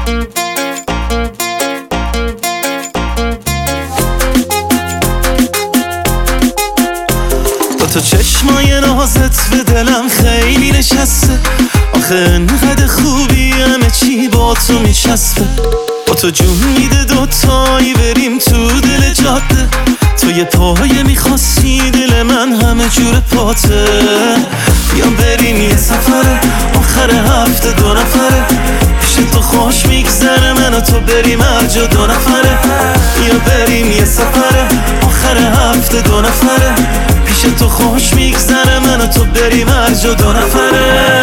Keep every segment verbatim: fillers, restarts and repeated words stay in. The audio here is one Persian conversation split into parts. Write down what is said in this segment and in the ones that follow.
تو چشمای نازت به دلم خیلی نشسته، آخه انقدر خوبی همه چی با تو میچسبه. با تو جون میده دوتایی بریم تو دل جاده، تو یه پایه میخواستی دل من همه جور پاته. بیام بریم یه سفره آخر هفته دو نفره، پیش تو خوش میگذره من و تو بریم هر جا دو نفره. بیا بریم یه سفره آخر هفته دو نفره، پیش تو خوش میگذره من و تو بریم هر جا دو نفره.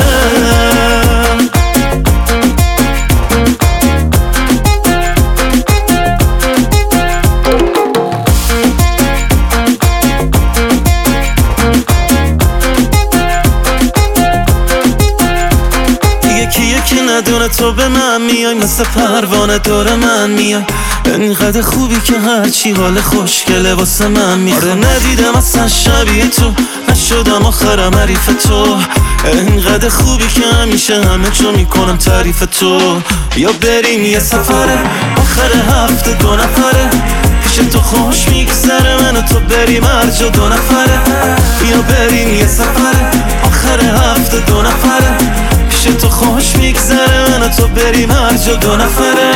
یکی یکی ندونه تو به من میای، مثل پروانه دور من میای. انقدر خوبی که هرچی حال خوشگله واسه من میخواد. آره ندیدم اصلا شبیه تو، نشدم آخرم حریف تو. انقدر خوبی که همیشه همه جا میکنم تعریف تو. بیا بریم یه سفره آخر هفته دو نفره، پیش تو خوش میگذره من و تو بریم هر جا دو نفره. بیا بریم یه سفره آخر هفته دو نفره، پیش تو خوش میگذره من و تو بریم هر جا دو نفره.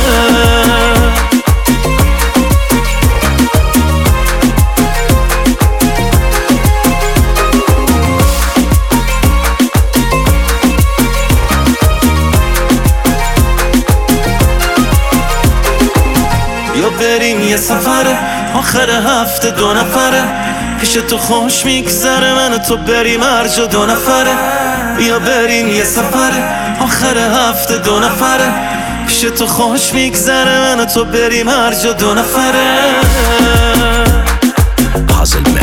بیا بریم یه سفره آخر هفته دو نفره، پیش تو خوش میگذره من و تو بریم هر جا دو نفره. بیا بریم یه سفره آخر هفته دو نفره، پیش تو خوش میگذره من و تو بریم هر جا دو نفره.